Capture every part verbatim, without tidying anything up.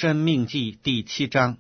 申命记第七章。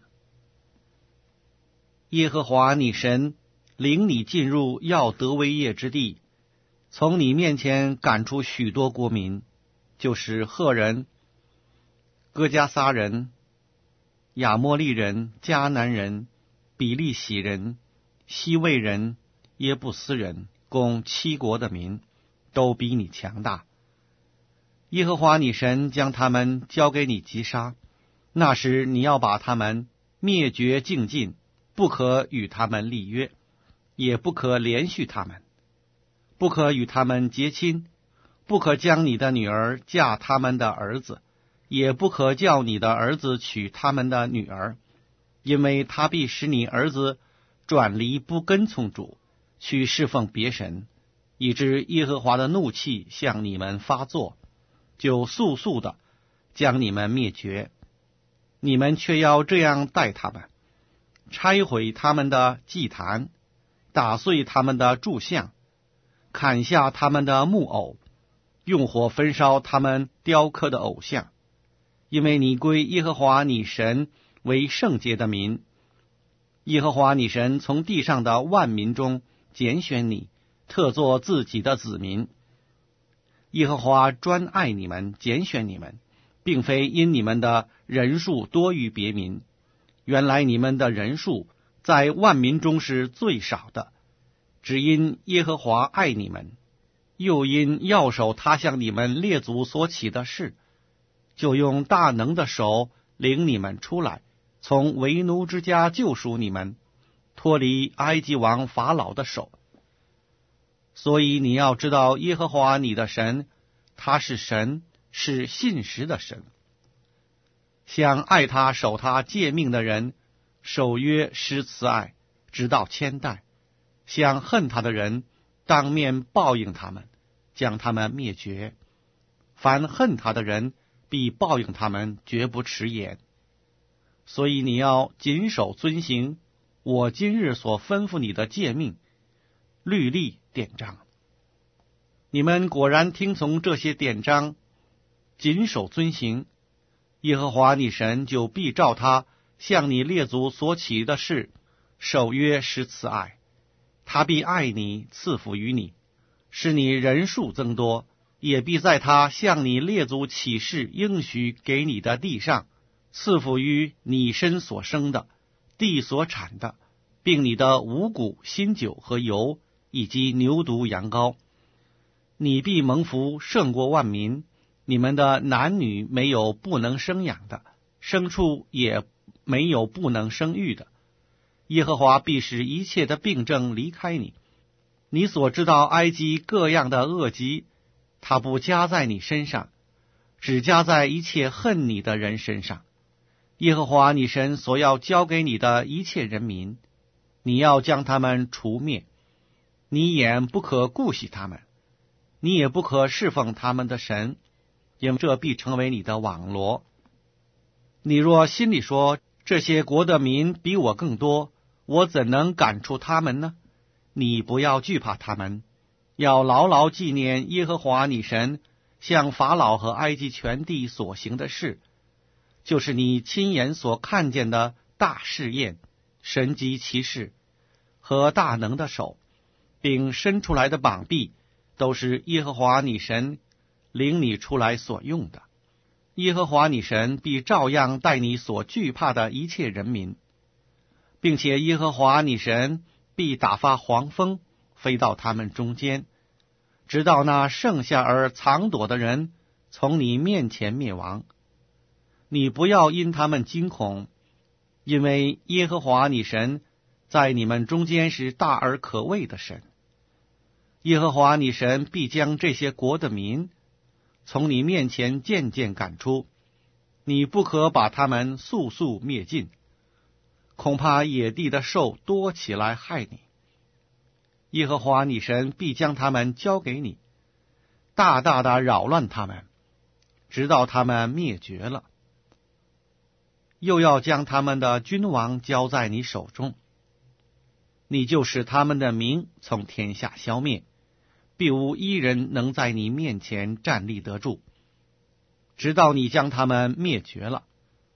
耶和华你神领你进入要得为业之地，从你面前赶出许多国民，就是赫人、哥迦撒人、亚摩利人、迦南人、比利洗人、西魏人、耶布斯人，共七国的民，都比你强大。耶和华你神将他们交给你击杀，那时你要把他们灭绝净尽，不可与他们立约，也不可连续他们，不可与他们结亲，不可将你的女儿嫁他们的儿子，也不可叫你的儿子娶他们的女儿，因为他必使你儿子转离不跟从主，去侍奉别神，以致耶和华的怒气向你们发作，就速速的将你们灭绝。你们却要这样待他们：拆毁他们的祭坛，打碎他们的柱像，砍下他们的木偶，用火焚烧他们雕刻的偶像。因为你归耶和华你神为圣洁的民，耶和华你神从地上的万民中拣选你，特作自己的子民。耶和华专爱你们，拣选你们，并非因你们的人数多于别民，原来你们的人数在万民中是最少的，只因耶和华爱你们，又因要守他向你们列祖所起的事，就用大能的手领你们出来，从为奴之家救赎你们，脱离埃及王法老的手。所以你要知道耶和华你的神，他是神，是信实的神。向爱他守他诫命的人，守约施慈爱，直到千代；向恨他的人，当面报应他们，将他们灭绝。凡恨他的人，必报应他们，绝不迟延。所以你要谨守遵行我今日所吩咐你的诫命、律例、典章。你们果然听从这些典章，谨守遵行，耶和华你神就必照他向你列祖所起的事，守约施慈爱。他必爱你，赐福于你，使你人数增多，也必在他向你列祖起誓应许给你的地上，赐福于你身所生的，地所产的，并你的五谷、新酒和油，以及牛犊、羊羔。你必蒙福胜过万民，你们的男女没有不能生养的，牲畜也没有不能生育的。耶和华必使一切的病症离开你，你所知道埃及各样的恶疾，他不加在你身上，只加在一切恨你的人身上。耶和华你神所要交给你的一切人民，你要将他们除灭，你眼不可顾惜他们，你也不可侍奉他们的神，因为这必成为你的网罗。你若心里说，这些国的民比我更多，我怎能赶出他们呢？你不要惧怕他们，要牢牢纪念耶和华你神向法老和埃及全地所行的事，就是你亲眼所看见的大试验、神迹奇事和大能的手，并伸出来的膀臂，都是耶和华你神领你出来所用的。耶和华你神必照样待你所惧怕的一切人民，并且耶和华你神必打发黄蜂飞到他们中间，直到那剩下而藏躲的人从你面前灭亡。你不要因他们惊恐，因为耶和华你神在你们中间是大而可畏的神。耶和华你神必将这些国的民从你面前渐渐赶出，你不可把他们速速灭尽，恐怕野地的兽多起来害你。耶和华你神必将他们交给你，大大的扰乱他们，直到他们灭绝了。又要将他们的君王交在你手中，你就使他们的名从天下消灭，必无一人能在你面前站立得住，直到你将他们灭绝了。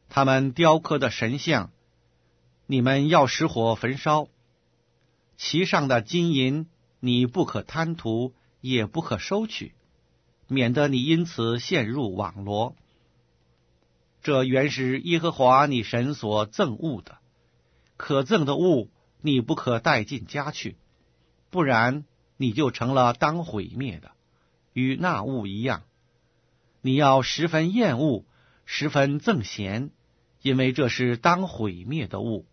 他们雕刻的神像，你们要使火焚烧；其上的金银，你不可贪图，也不可收取，免得你因此陷入网罗。这原是耶和华你神所憎恶的，可憎的物，你不可带进家去，不然你就成了当毁灭的，与那物一样。你要十分厌恶，十分憎嫌，因为这是当毁灭的物。